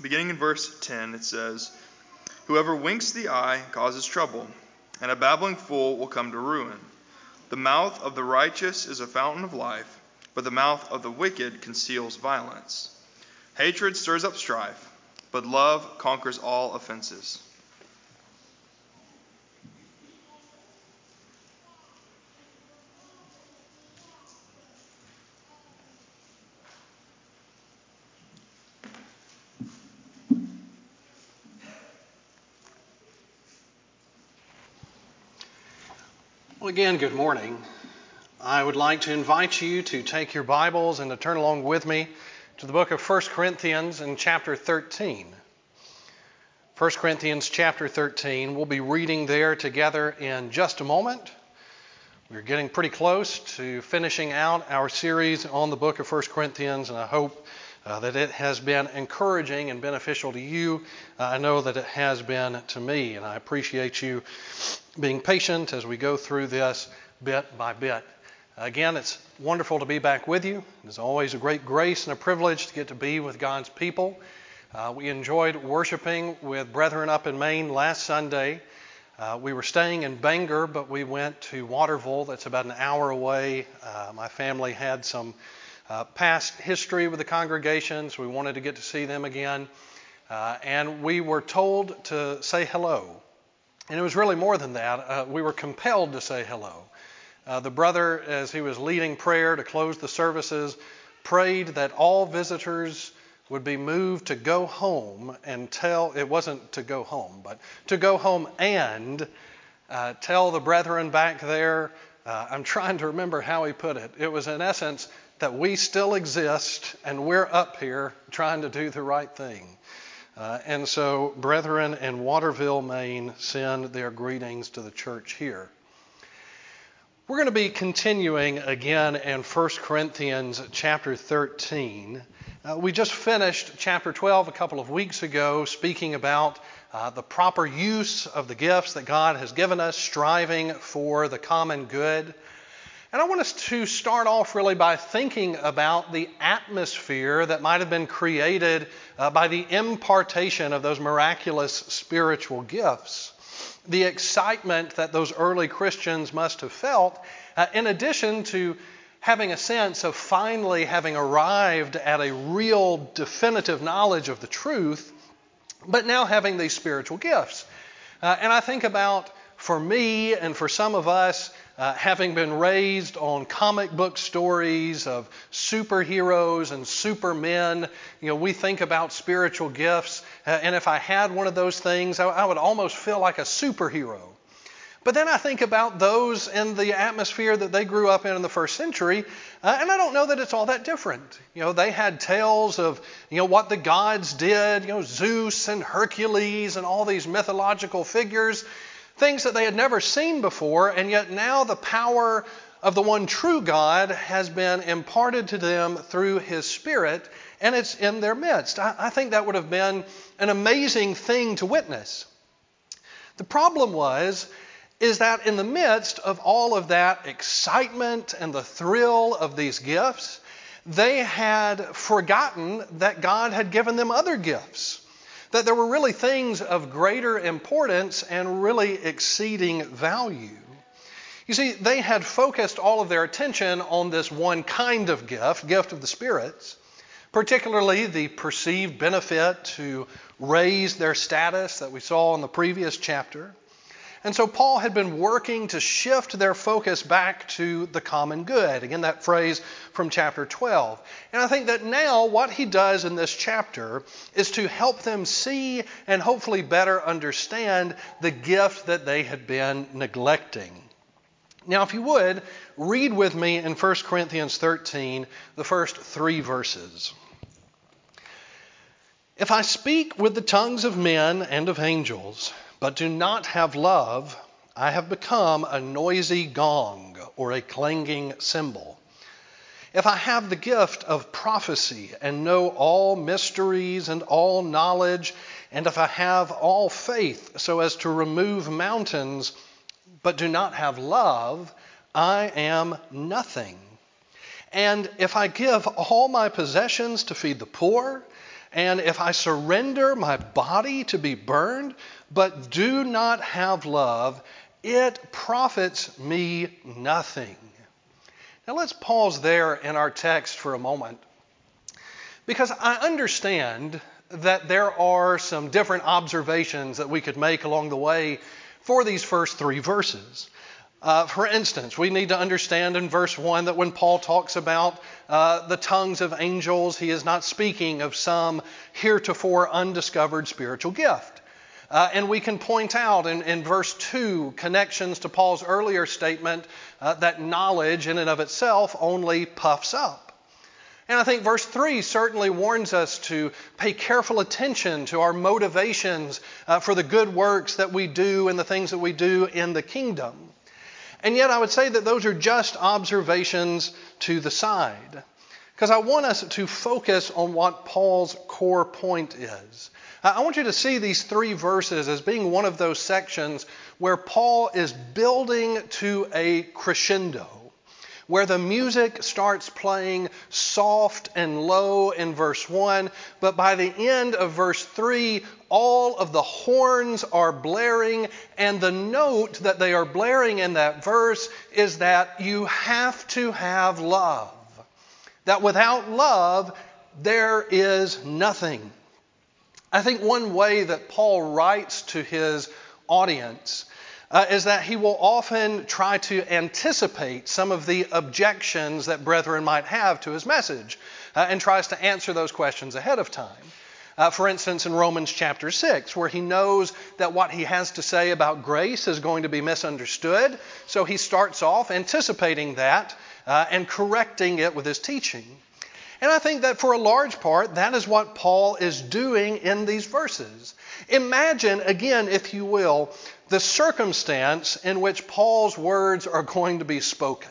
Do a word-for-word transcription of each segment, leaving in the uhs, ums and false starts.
Beginning in verse ten, it says, "Whoever winks the eye causes trouble, and a babbling fool will come to ruin. The mouth of the righteous is a fountain of life, but the mouth of the wicked conceals violence. Hatred stirs up strife, but love conquers all offenses." Well, again, good morning. I would like to invite you to take your Bibles and to turn along with me to the book of First Corinthians in chapter thirteen. First Corinthians chapter thirteen. We'll be reading there together in just a moment. We're getting pretty close to finishing out our series on the book of First Corinthians, and I hope uh, that it has been encouraging and beneficial to you. Uh, I know that it has been to me, and I appreciate you being patient as we go through this bit by bit. Again, it's wonderful to be back with you. It's always a great grace and a privilege to get to be with God's people. Uh, we enjoyed worshiping with brethren up in Maine last Sunday. Uh, we were staying in Bangor, but we went to Waterville. That's about an hour away. Uh, my family had some uh, past history with the congregations. We wanted to get to see them again. Uh, and we were told to say hello. And it was really more than that. Uh, we were compelled to say hello. Uh, the brother, as he was leading prayer to close the services, prayed that all visitors would be moved to go home and tell, it wasn't to go home, but to go home and uh, tell the brethren back there, uh, I'm trying to remember how he put it. It was in essence that we still exist and we're up here trying to do the right thing. Uh, and so, brethren in Waterville, Maine, send their greetings to the church here. We're going to be continuing again in First Corinthians chapter thirteen. Uh, we just finished chapter twelve a couple of weeks ago, speaking about uh, the proper use of the gifts that God has given us, striving for the common good. And I want us to start off really by thinking about the atmosphere that might have been created uh, by the impartation of those miraculous spiritual gifts. The excitement that those early Christians must have felt, uh, in addition to having a sense of finally having arrived at a real definitive knowledge of the truth, but now having these spiritual gifts. Uh, and I think about, for me and for some of us, Uh, having been raised on comic book stories of superheroes and supermen, you know, we think about spiritual gifts, uh, and if I had one of those things, I, I would almost feel like a superhero. But then I think about those in the atmosphere that they grew up in in the first century, uh, and I don't know that it's all that different. You know, they had tales of, you know, what the gods did, you know, Zeus and Hercules and all these mythological figures, things that they had never seen before, and yet now the power of the one true God has been imparted to them through His Spirit, and it's in their midst. I, I think that would have been an amazing thing to witness. The problem was, is that in the midst of all of that excitement and the thrill of these gifts, they had forgotten that God had given them other gifts. That there were really things of greater importance and really exceeding value. You see, they had focused all of their attention on this one kind of gift, gift of the spirits, particularly the perceived benefit to raise their status that we saw in the previous chapter. And so Paul had been working to shift their focus back to the common good. Again, that phrase from chapter twelve. And I think that now what he does in this chapter is to help them see and hopefully better understand the gift that they had been neglecting. Now, if you would, read with me in First Corinthians thirteen, the first three verses. "If I speak with the tongues of men and of angels, but do not have love, I have become a noisy gong or a clanging cymbal. If I have the gift of prophecy and know all mysteries and all knowledge, and if I have all faith so as to remove mountains, but do not have love, I am nothing. And if I give all my possessions to feed the poor, and if I surrender my body to be burned, but do not have love, it profits me nothing. Now let's pause there in our text for a moment, because I understand that there are some different observations that we could make along the way for these first three verses. Uh, for instance, we need to understand in verse one that when Paul talks about uh, the tongues of angels, he is not speaking of some heretofore undiscovered spiritual gift. Uh, and we can point out in, in verse two connections to Paul's earlier statement uh, that knowledge in and of itself only puffs up. And I think verse three certainly warns us to pay careful attention to our motivations uh, for the good works that we do and the things that we do in the kingdom. And yet I would say that those are just observations to the side, because I want us to focus on what Paul's core point is. I want you to see these three verses as being one of those sections where Paul is building to a crescendo, where the music starts playing soft and low in verse one, but by the end of verse three, all of the horns are blaring, and the note that they are blaring in that verse is that you have to have love. That without love, there is nothing. I think one way that Paul writes to his audience uh, is that he will often try to anticipate some of the objections that brethren might have to his message uh, and tries to answer those questions ahead of time. Uh, for instance, in Romans chapter six, where he knows that what he has to say about grace is going to be misunderstood, so he starts off anticipating that uh, and correcting it with his teaching. And I think that for a large part, that is what Paul is doing in these verses. Imagine, again, if you will, the circumstance in which Paul's words are going to be spoken.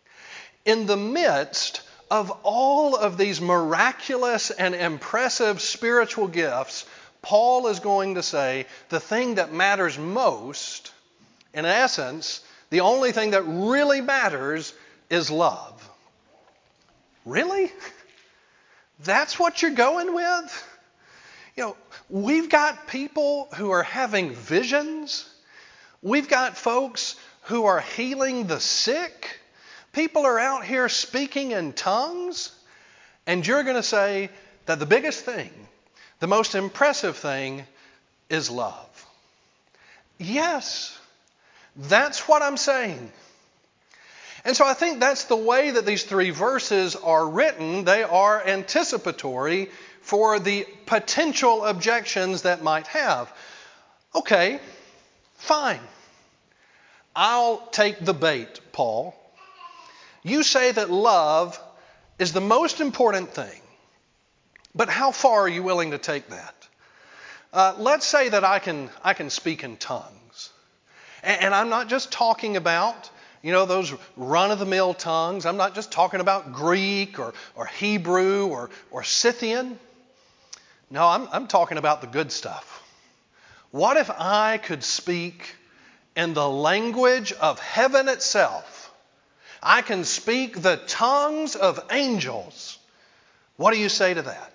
In the midst of all of these miraculous and impressive spiritual gifts, Paul is going to say the thing that matters most, in essence, the only thing that really matters is love. Really? That's what you're going with? You know, we've got people who are having visions. We've got folks who are healing the sick. People are out here speaking in tongues. And you're going to say that the biggest thing, the most impressive thing, is love. Yes, that's what I'm saying. And so I think that's the way that these three verses are written. They are anticipatory for the potential objections that might have. Okay, fine. I'll take the bait, Paul. You say that love is the most important thing. But how far are you willing to take that? Uh, let's say that I can, I can speak in tongues. And, and I'm not just talking about You know, those run-of-the-mill tongues. I'm not just talking about Greek or, or Hebrew or, or Scythian. No, I'm, I'm talking about the good stuff. What if I could speak in the language of heaven itself? I can speak the tongues of angels. What do you say to that?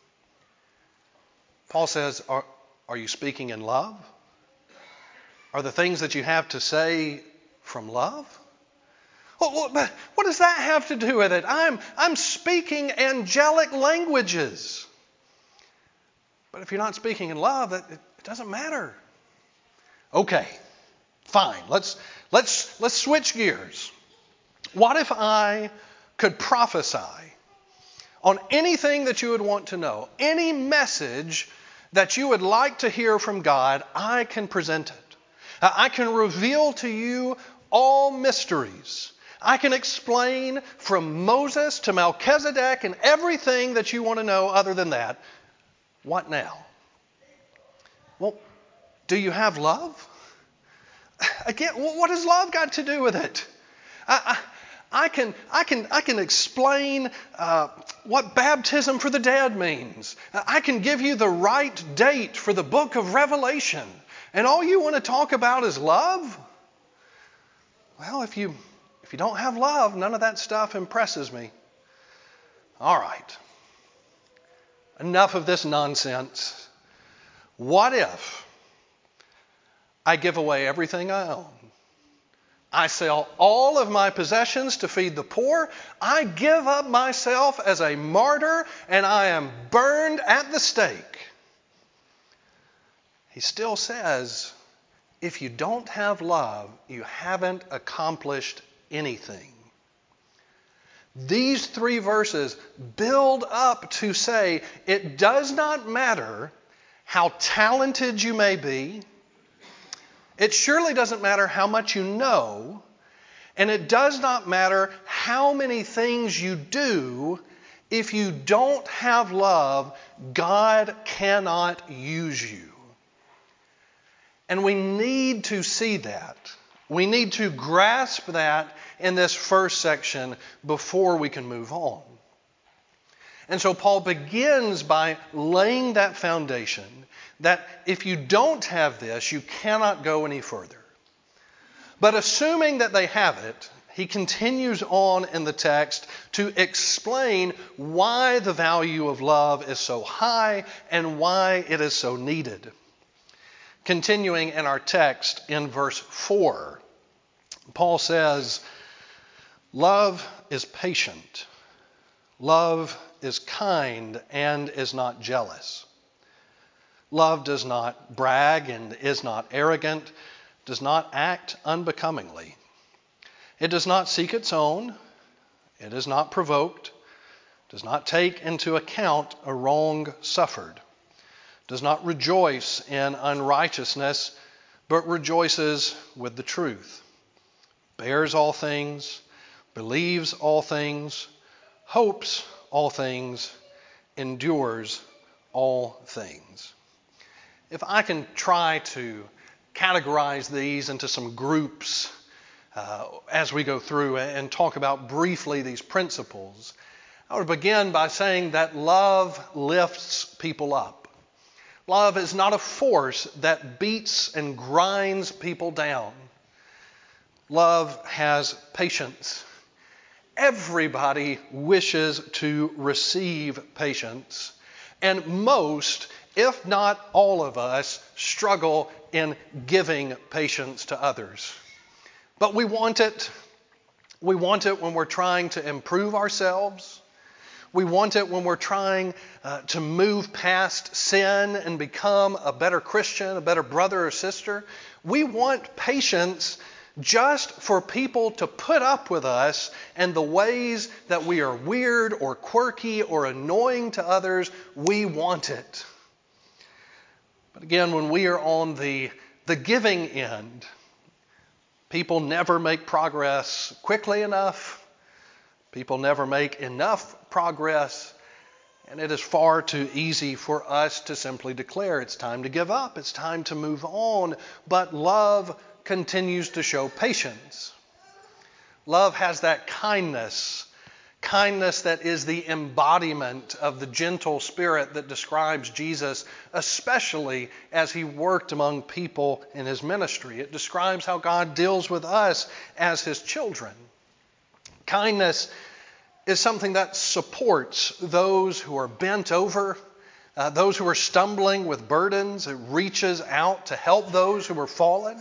Paul says, are, are you speaking in love? Are the things that you have to say from love? Well, what does that have to do with it? I'm, I'm speaking angelic languages. But if you're not speaking in love, it, it doesn't matter. Okay, fine. Let's, let's, let's switch gears. What if I could prophesy on anything that you would want to know, any message that you would like to hear from God? I can present it. I can reveal to you all mysteries. I can explain from Moses to Melchizedek and everything that you want to know other than that. What now? Well, do you have love? Again, what has love got to do with it? I, I, I can, I can, I can explain uh, what baptism for the dead means. I can give you the right date for the book of Revelation. And all you want to talk about is love? Well, if you if you don't have love, none of that stuff impresses me. All right. enough of this nonsense. What if I give away everything I own? I sell all of my possessions to feed the poor. I give up myself as a martyr, and I am burned at the stake. He still says, if you don't have love, you haven't accomplished anything. These three verses build up to say it does not matter how talented you may be. It surely doesn't matter how much you know. And it does not matter how many things you do. If you don't have love, God cannot use you. And we need to see that. We need to grasp that in this first section before we can move on. And so Paul begins by laying that foundation that if you don't have this, you cannot go any further. But assuming that they have it, he continues on in the text to explain why the value of love is so high and why it is so needed. Continuing in our text in verse four, Paul says, love is patient. Love is kind and is not jealous. Love does not brag and is not arrogant, does not act unbecomingly. It does not seek its own. It is not provoked, does not take into account a wrong suffered, does not rejoice in unrighteousness, but rejoices with the truth, bears all things, believes all things, hopes all things, endures all things. If I can try to categorize these into some groups uh, as we go through and talk about briefly these principles, I would begin by saying that love lifts people up. Love is not a force that beats and grinds people down. Love has patience. Everybody wishes to receive patience, and most, if not all of us, struggle in giving patience to others. But we want it. We want it when we're trying to improve ourselves. We want it when we're trying uh, to move past sin and become a better Christian, a better brother or sister. We want patience just for people to put up with us and the ways that we are weird or quirky or annoying to others. We want it. But again, when we are on the, the giving end, people never make progress quickly enough. People never make enough progress. And it is far too easy for us to simply declare it's time to give up. It's time to move on. But love continues to show patience. Love has that kindness. Kindness that is the embodiment of the gentle spirit that describes Jesus, especially as he worked among people in his ministry. It describes how God deals with us as his children. Kindness is something that supports those who are bent over, uh, those who are stumbling with burdens. It reaches out to help those who are fallen.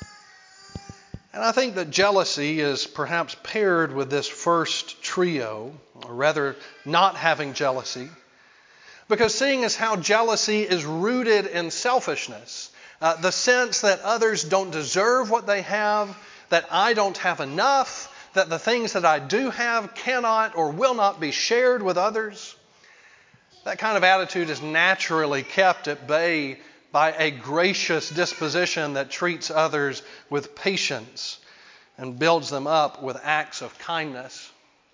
And I think that jealousy is perhaps paired with this first trio, or rather not having jealousy, because seeing as how jealousy is rooted in selfishness, uh, the sense that others don't deserve what they have, that I don't have enough, that the things that I do have cannot or will not be shared with others. That kind of attitude is naturally kept at bay by a gracious disposition that treats others with patience and builds them up with acts of kindness.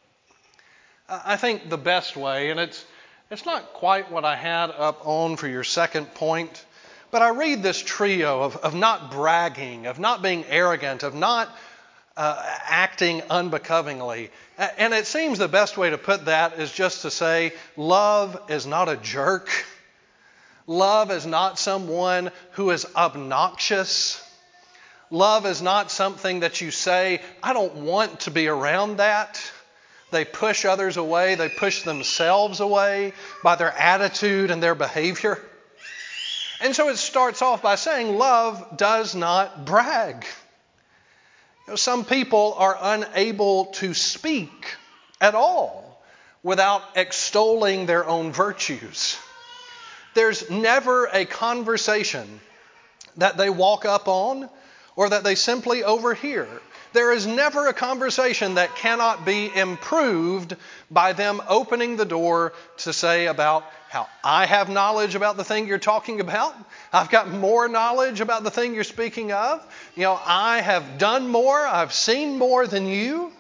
I think the best way, and it's it's not quite what I had up on for your second point, but I read this trio of, of not bragging, of not being arrogant, of not uh, acting unbecomingly. And it seems the best way to put that is just to say, love is not a jerk. Love is not someone who is obnoxious. Love is not something that you say, I don't want to be around that. They push others away. They push themselves away by their attitude and their behavior. And so it starts off by saying love does not brag. You know, some people are unable to speak at all without extolling their own virtues. There's never a conversation that they walk up on or that they simply overhear. There is never a conversation that cannot be improved by them opening the door to say about how I have knowledge about the thing you're talking about. I've got more knowledge about the thing you're speaking of. You know, I have done more. I've seen more than you.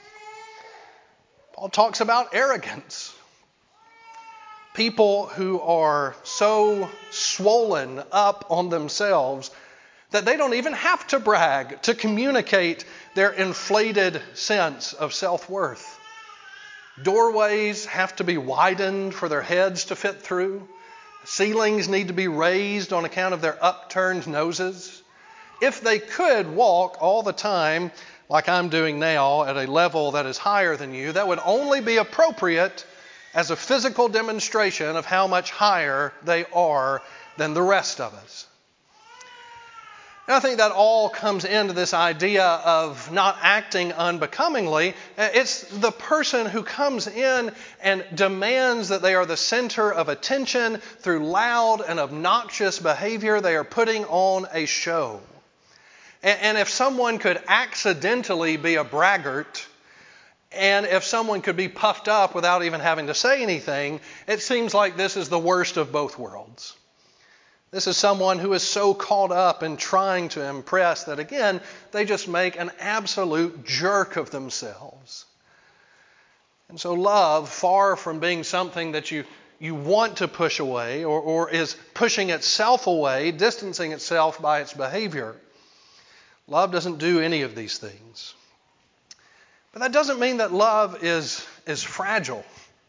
Paul talks about arrogance. People who are so swollen up on themselves that they don't even have to brag to communicate their inflated sense of self-worth. Doorways have to be widened for their heads to fit through. Ceilings need to be raised on account of their upturned noses. If they could walk all the time like I'm doing now at a level that is higher than you, that would only be appropriate as a physical demonstration of how much higher they are than the rest of us. And I think that all comes into this idea of not acting unbecomingly. It's the person who comes in and demands that they are the center of attention through loud and obnoxious behavior. They are putting on a show. And if someone could accidentally be a braggart, and if someone could be puffed up without even having to say anything, it seems like this is the worst of both worlds. This is someone who is so caught up in trying to impress that, again, they just make an absolute jerk of themselves. And so love, far from being something that you, you want to push away or, or is pushing itself away, distancing itself by its behavior, love doesn't do any of these things. But that doesn't mean that love is, is fragile.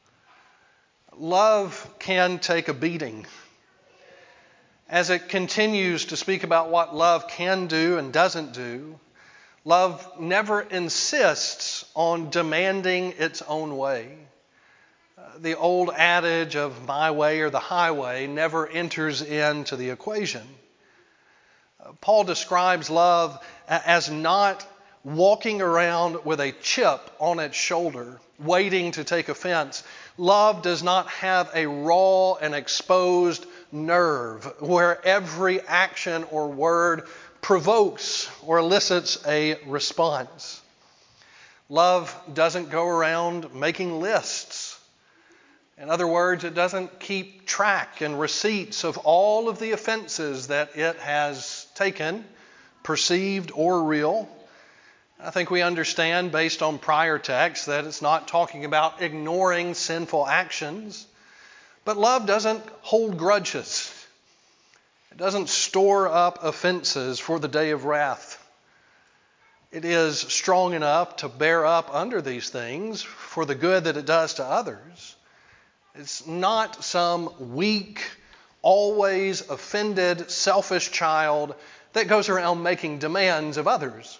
Love can take a beating. As it continues to speak about what love can do and doesn't do, love never insists on demanding its own way. Uh, the old adage of my way or the highway never enters into the equation. Uh, Paul describes love as not walking around with a chip on its shoulder, waiting to take offense. Love does not have a raw and exposed nerve where every action or word provokes or elicits a response. Love doesn't go around making lists. In other words, it doesn't keep track and receipts of all of the offenses that it has taken, perceived or real. I think we understand based on prior texts that it's not talking about ignoring sinful actions. But love doesn't hold grudges. It doesn't store up offenses for the day of wrath. It is strong enough to bear up under these things for the good that it does to others. It's not some weak, always offended, selfish child that goes around making demands of others.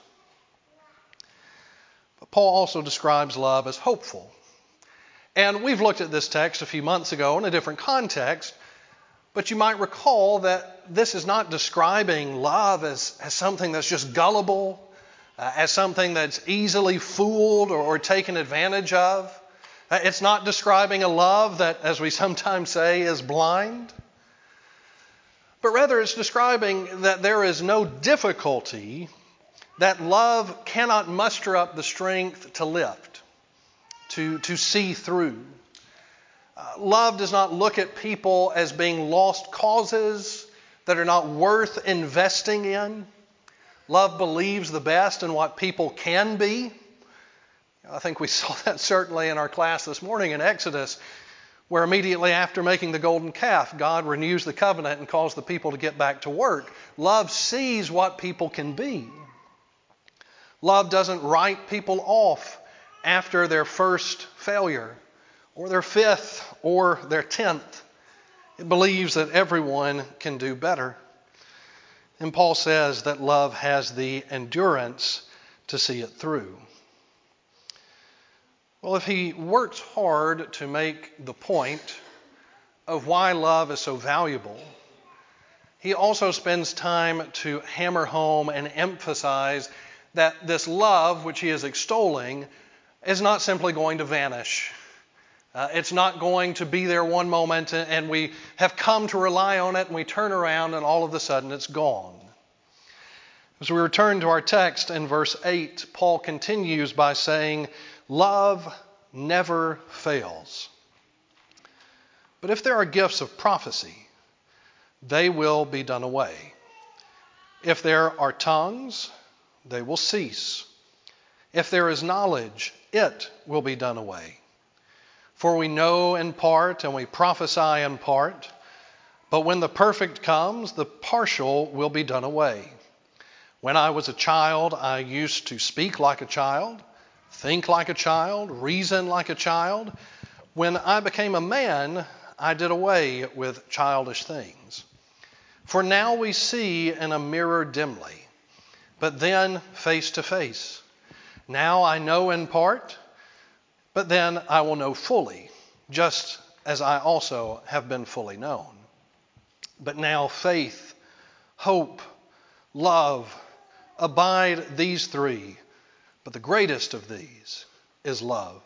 But Paul also describes love as hopeful. And we've looked at this text a few months ago in a different context, but you might recall that this is not describing love as, as something that's just gullible, uh, as something that's easily fooled or, or taken advantage of. Uh, it's not describing a love that, as we sometimes say, is blind. But rather it's describing that there is no difficulty that love cannot muster up the strength to lift. To, to see through. Uh, love does not look at people as being lost causes that are not worth investing in. Love believes the best in what people can be. I think we saw that certainly in our class this morning in Exodus, where immediately after making the golden calf, God renews the covenant and calls the people to get back to work. Love sees what people can be. Love doesn't write people off after their first failure, or their fifth, or their tenth. It believes that everyone can do better. And Paul says that love has the endurance to see it through. Well, if he works hard to make the point of why love is so valuable, he also spends time to hammer home and emphasize that this love, which he is extolling, is not simply going to vanish. Uh, it's not going to be there one moment and we have come to rely on it and we turn around and all of a sudden it's gone. As we return to our text in verse eight, Paul continues by saying, love never fails. But if there are gifts of prophecy, they will be done away. If there are tongues, they will cease. If there is knowledge, it will be done away. For we know in part and we prophesy in part, but when the perfect comes, the partial will be done away. When I was a child, I used to speak like a child, think like a child, reason like a child. When I became a man, I did away with childish things. For now we see in a mirror dimly, but then face to face. Now I know in part, but then I will know fully, just as I also have been fully known. But now faith, hope, love, abide these three, but the greatest of these is love.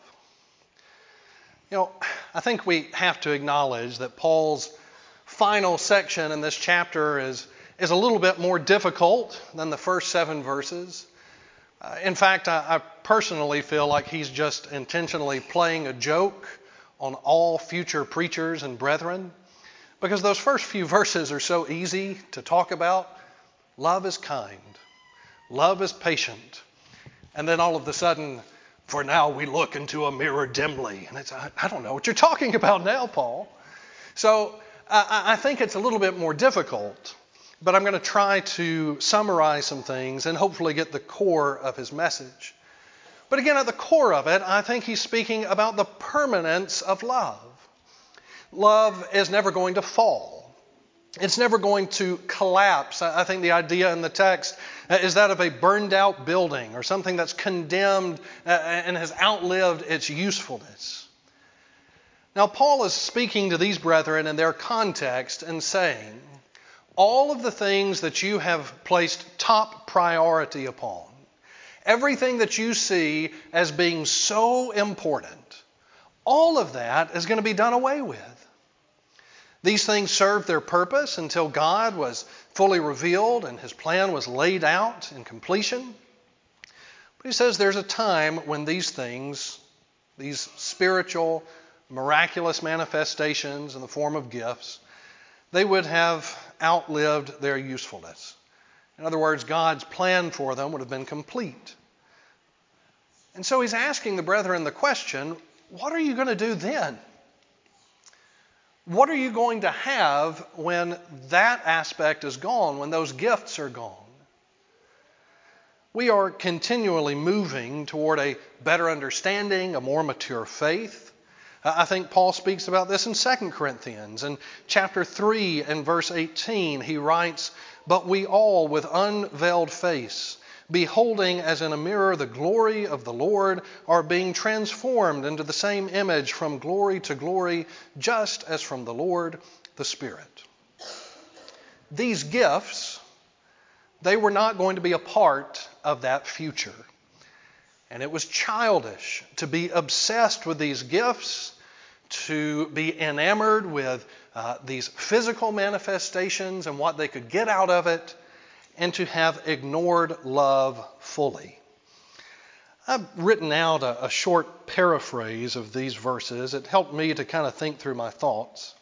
You know, I think we have to acknowledge that Paul's final section in this chapter is, is a little bit more difficult than the first seven verses. Uh, in fact, I, I personally feel like he's just intentionally playing a joke on all future preachers and brethren, because those first few verses are so easy to talk about. Love is kind. Love is patient. And then all of a sudden, for now we look into a mirror dimly. And it's, I, I don't know what you're talking about now, Paul. So uh, I think it's a little bit more difficult. But I'm going to try to summarize some things and hopefully get the core of his message. But again, at the core of it, I think he's speaking about the permanence of love. Love is never going to fall. It's never going to collapse. I think the idea in the text is that of a burned out building or something that's condemned and has outlived its usefulness. Now, Paul is speaking to these brethren in their context and saying, all of the things that you have placed top priority upon, everything that you see as being so important, all of that is going to be done away with. These things served their purpose until God was fully revealed and his plan was laid out in completion. But he says there's a time when these things, these spiritual, miraculous manifestations in the form of gifts, they would have outlived their usefulness. In other words, God's plan for them would have been complete. And so he's asking the brethren the question, what are you going to do then? What are you going to have when that aspect is gone, when those gifts are gone? We are continually moving toward a better understanding, a more mature faith. I think Paul speaks about this in Second Corinthians. In chapter three and verse eighteen, he writes, "But we all with unveiled face, beholding as in a mirror the glory of the Lord, are being transformed into the same image from glory to glory, just as from the Lord the Spirit." These gifts, they were not going to be a part of that future. And it was childish to be obsessed with these gifts, to be enamored with uh, these physical manifestations and what they could get out of it, and to have ignored love fully. I've written out a, a short paraphrase of these verses. It helped me to kind of think through my thoughts.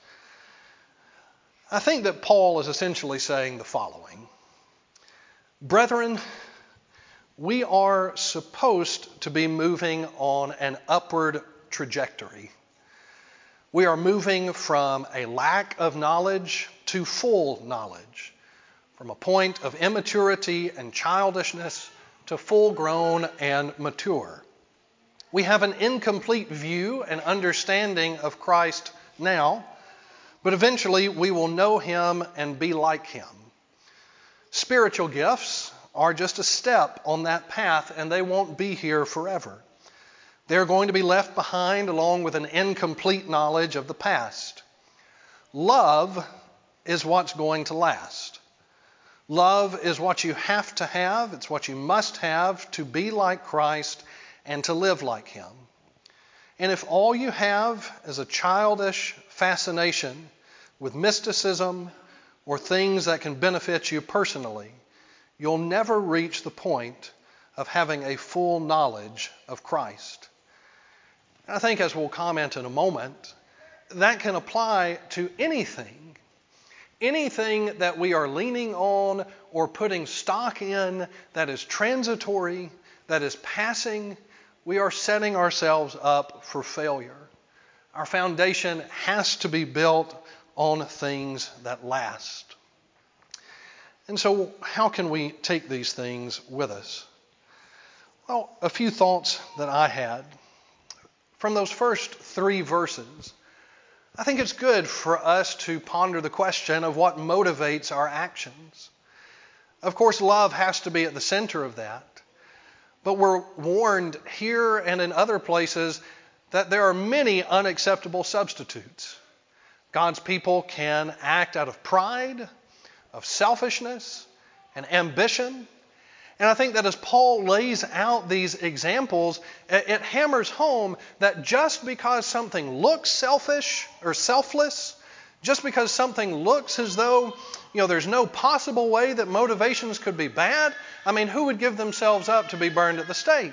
I think that Paul is essentially saying the following. Brethren, we are supposed to be moving on an upward trajectory. We are moving from a lack of knowledge to full knowledge, from a point of immaturity and childishness to full grown and mature. We have an incomplete view and understanding of Christ now, but eventually we will know him and be like him. Spiritual gifts are just a step on that path, and they won't be here forever. They're going to be left behind along with an incomplete knowledge of the past. Love is what's going to last. Love is what you have to have. It's what you must have to be like Christ and to live like Him. And if all you have is a childish fascination with mysticism or things that can benefit you personally, you'll never reach the point of having a full knowledge of Christ. And I think, as we'll comment in a moment, that can apply to anything. Anything that we are leaning on or putting stock in that is transitory, that is passing, we are setting ourselves up for failure. Our foundation has to be built on things that last. And so, how can we take these things with us? Well, a few thoughts that I had. From those first three verses, I think it's good for us to ponder the question of what motivates our actions. Of course, love has to be at the center of that. But we're warned here and in other places that there are many unacceptable substitutes. God's people can act out of pride, of selfishness, and ambition. And I think that as Paul lays out these examples, it hammers home that just because something looks selfish or selfless, just because something looks as though, you know, there's no possible way that motivations could be bad, I mean, who would give themselves up to be burned at the stake?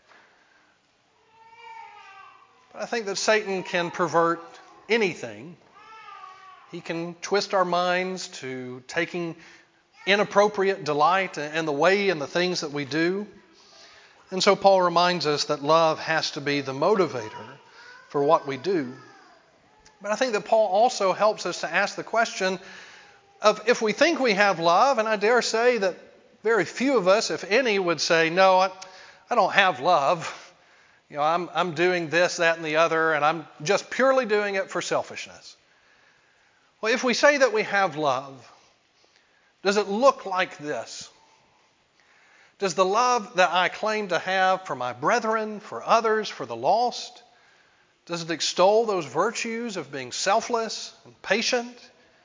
But I think that Satan can pervert anything. He can twist our minds to taking inappropriate delight in the way and the things that we do. And so Paul reminds us that love has to be the motivator for what we do. But I think that Paul also helps us to ask the question of if we think we have love, and I dare say that very few of us, if any, would say, no, I, I don't have love. You know, I'm, I'm doing this, that, and the other, and I'm just purely doing it for selfishness. Well, if we say that we have love, does it look like this? Does the love that I claim to have for my brethren, for others, for the lost, does it extol those virtues of being selfless and patient?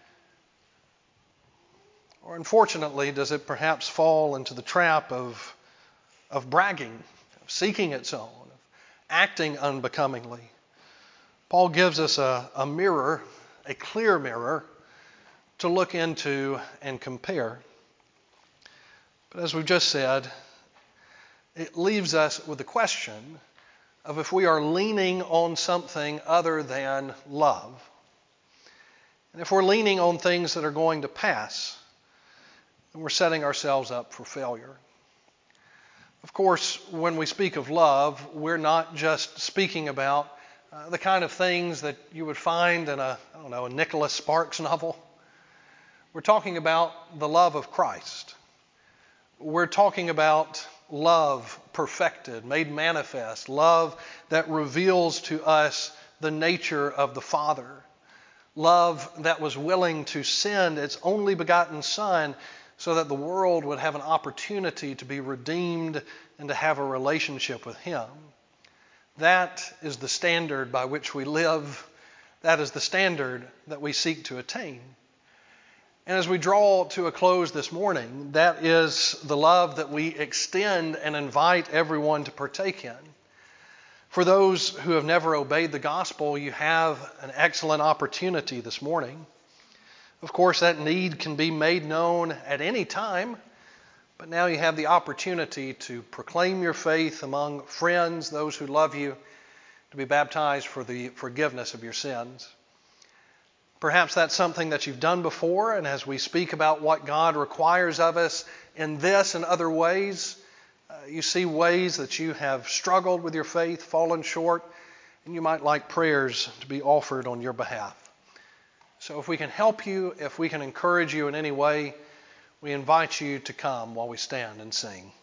Or unfortunately, does it perhaps fall into the trap of, of bragging, of seeking its own, of acting unbecomingly? Paul gives us a, a mirror, a clear mirror, to look into and compare. But as we've just said, it leaves us with the question of if we are leaning on something other than love. And if we're leaning on things that are going to pass, then we're setting ourselves up for failure. Of course, when we speak of love, we're not just speaking about uh, the kind of things that you would find in a, I don't know, a Nicholas Sparks novel. We're talking about the love of Christ. We're talking about love perfected, made manifest, love that reveals to us the nature of the Father, love that was willing to send its only begotten Son so that the world would have an opportunity to be redeemed and to have a relationship with Him. That is the standard by which we live. That is the standard that we seek to attain. And as we draw to a close this morning, that is the love that we extend and invite everyone to partake in. For those who have never obeyed the gospel, you have an excellent opportunity this morning. Of course, that need can be made known at any time, but now you have the opportunity to proclaim your faith among friends, those who love you, to be baptized for the forgiveness of your sins. Perhaps that's something that you've done before, and as we speak about what God requires of us in this and other ways, uh, you see ways that you have struggled with your faith, fallen short, and you might like prayers to be offered on your behalf. So if we can help you, if we can encourage you in any way, we invite you to come while we stand and sing.